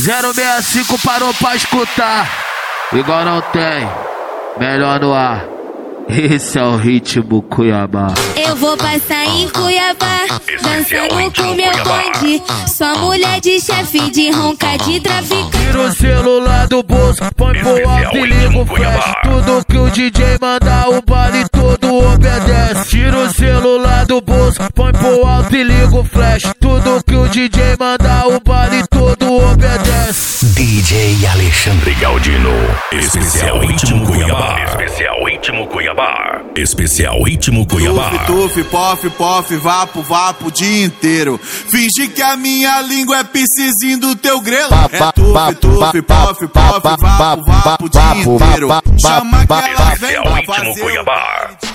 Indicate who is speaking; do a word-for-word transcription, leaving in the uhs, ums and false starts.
Speaker 1: zero seis cinco parou pra escutar. Igual não tem, melhor no ar. Esse é o ritmo Cuiabá.
Speaker 2: Eu vou passar em Cuiabá, dançando com meu bonde. Só mulher de chefe, de ronca, de traficante.
Speaker 1: Tira o celular do bolso, põe pro alto e liga o flash. Tudo que o D J manda, o baile todo obedece. Tira o celular do bolso, põe pro alto e liga o flash. Tudo que o D J manda, o baile todo obedece.
Speaker 3: D J Alexandre Galdino. Especial Ritmo Cuiabá. Especial Ritmo Cuiabá. Especial Ritmo Cuiabá.
Speaker 4: Tuf, tuf, pof, pof, vapo, vapo o dia inteiro. Finge que a minha língua é piscizinho do teu grelo. É tuf, tuf, pof, pof, vapo, vapo o dia inteiro. Chama que ela vem pra fazer.